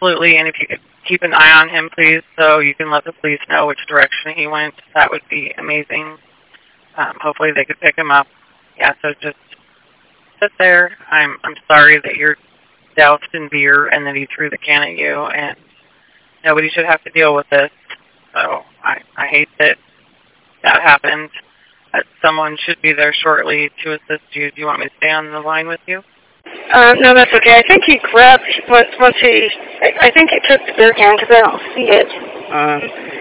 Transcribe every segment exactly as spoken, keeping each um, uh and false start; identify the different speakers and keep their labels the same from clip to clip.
Speaker 1: absolutely. And if you could keep an eye on him, please, so you can let the police know which direction he went, that would be amazing. Um, hopefully they could pick him up. Yeah, so just sit there. I'm I'm sorry that you're doused in beer and that he threw the can at you, and nobody should have to deal with this. So I, I hate that that happened. Uh, someone should be there shortly to assist you. Do you want me to stay on the line with you?
Speaker 2: Uh, no, that's okay. I think he grabbed, once, once he, I, I think he took the beer can because I don't see it. Um,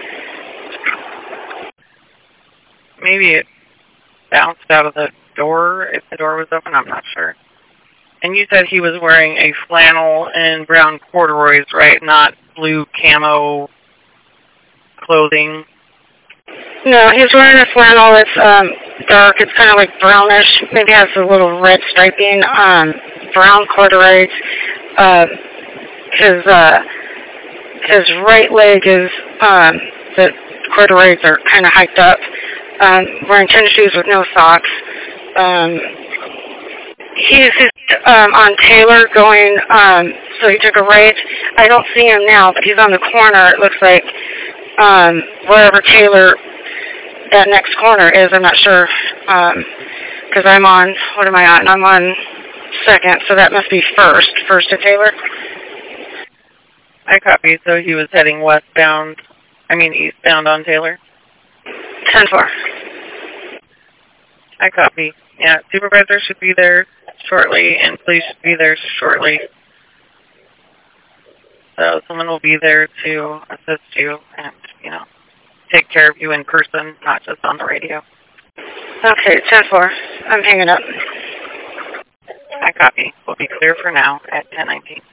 Speaker 1: Maybe it bounced out of the door if the door was open. I'm not sure. And you said he was wearing a flannel and brown corduroys, right? Not blue camo clothing.
Speaker 2: No, he's wearing a flannel that's um, dark. It's kind of like brownish. Maybe has a little red striping. Um, brown corduroys. Uh, his uh, his right leg is um, the corduroys are kind of hiked up. Um, wearing tennis shoes with no socks. Um, he's um, on Taylor going. Um, so he took a right. I don't see him now, but he's on the corner. It looks like um, wherever Taylor. That next corner is, I'm not sure, because um, I'm on, what am I on? I'm on second, so that must be first, first to Taylor.
Speaker 1: I copy, so he was heading westbound, I mean eastbound on Taylor?
Speaker 2: ten four.
Speaker 1: I copy. Yeah, supervisor should be there shortly, and police should be there shortly. So someone will be there to assist you, and, you know, take care of you in person, not just on the radio.
Speaker 2: Okay, ten four. I'm hanging up.
Speaker 1: I copy. We'll be clear for now at ten nineteen.